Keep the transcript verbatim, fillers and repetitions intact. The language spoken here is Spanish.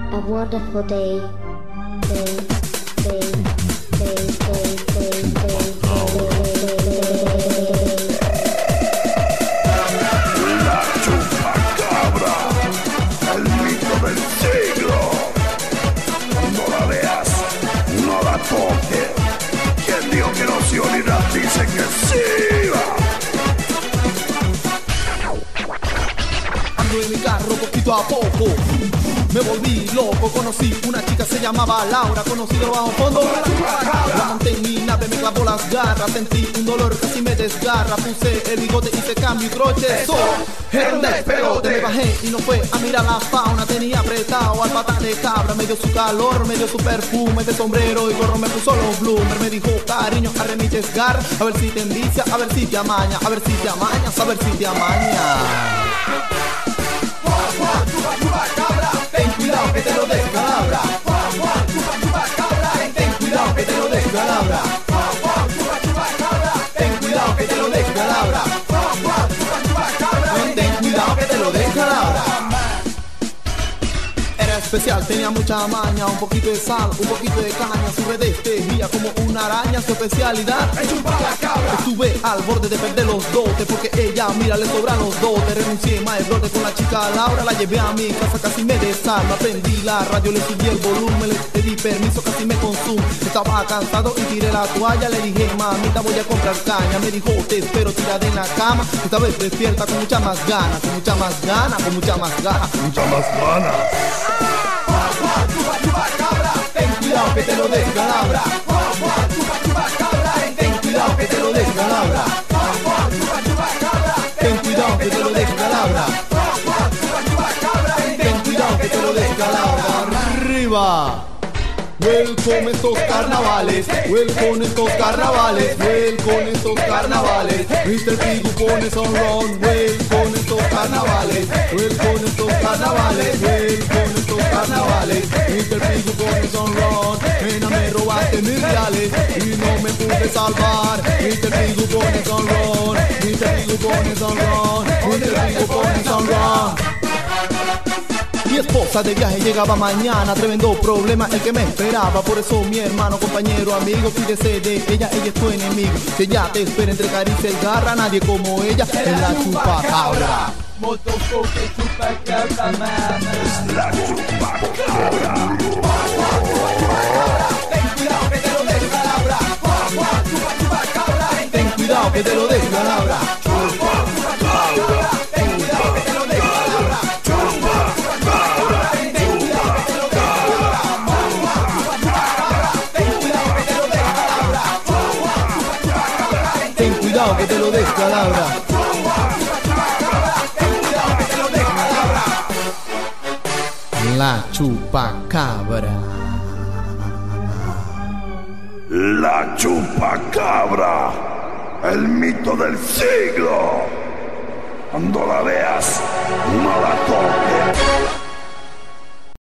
a wonderful day. Day, day, day, day, day, day, La chupacabra, el mito del siglo. Cuando la veas, no la toques. Quien dijo que no se unirá, dice que sí. Ando en mi carro poquito a poco, me volví loco, conocí una chica, se llamaba Laura, conocido bajo fondo, la monté en mi nave, me clavó las garras, sentí un dolor, casi me desgarra, puse el bigote, hice cambio y croche, eso era un despelote, me bajé y no fue a mirar la fauna, tenía apretado al pata de cabra, me dio su calor, me dio su perfume de sombrero y gorro, me puso los bloomers, me dijo cariño, arre mi desgar, a ver si te envicia, a ver si te amaña, a ver si te amañas, a ver si te amaña. Ten cuidado que te lo descalabra. Ten cuidado que te lo descalabra. Ten cuidado que te lo descalabra. Ten cuidado que te lo descalabra. Era especial, tenía mucha maña, un poquito de sal, un poquito de caña, su red tejía como una araña, su especialidad es chupar la cabra. Estuve al borde de perder los dotes, porque ella, mira, le sobran los dotes. Renuncié más el brote con la chica Laura, la llevé a mi casa, casi me desarma. Prendí la radio, le subí el volumen, le pedí permiso, casi me consumo. Estaba cansado y tiré la toalla, le dije, mamita, voy a comprar caña. Me dijo, te espero tirada en la cama, esta vez despierta con mucha más ganas, con mucha más ganas, con mucha más ganas, con mucha más ganas. Ten cuidado que te lo descalabra. Ten cuidado que te lo descalabra. Ten cuidado que te lo descalabra. Ten cuidado que te lo descalabra. Arriba. Welcome estos carnavales, welcome estos carnavales, welcome estos carnavales. mister Pigu pone son ron, welcome estos carnavales, welcome estos carnavales, welcome estos carnavales. mister Pigu pone son ron, nena me robaste mis reales y no me pude salvar. mister Pigu pone son ron, mister Pigu pone son ron, mister Pigu pone son ron. Mi esposa de viaje llegaba mañana, tremendo problema el que me esperaba. Por eso mi hermano, compañero, amigo, pídese de ella, ella es tu enemigo. Si ella te espera entre caricia y garra, nadie como ella es la chupacabra. Motocoque chupacabra, mamá. Es la chupacabra. Ten cuidado que te lo descalabra. Ten cuidado que te lo descalabra. Que te lo descalabra. La chupacabra. La chupacabra, el mito del siglo. Cuando la veas, no la toques.